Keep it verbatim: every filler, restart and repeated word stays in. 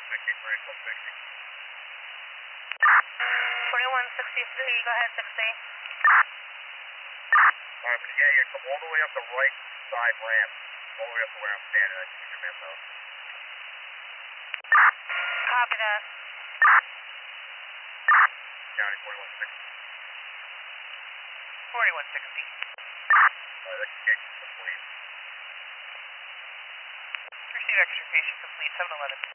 sixty, bridge one sixty. forty-one sixty-three, go ahead, sixty. Alright, when you get here, come all the way up the right side ramp. All the way up to where I'm standing. I can your map out. Copy that. County forty-one sixty. forty-one sixty. Alright, extrication complete. Receive extrication complete, seven eleven.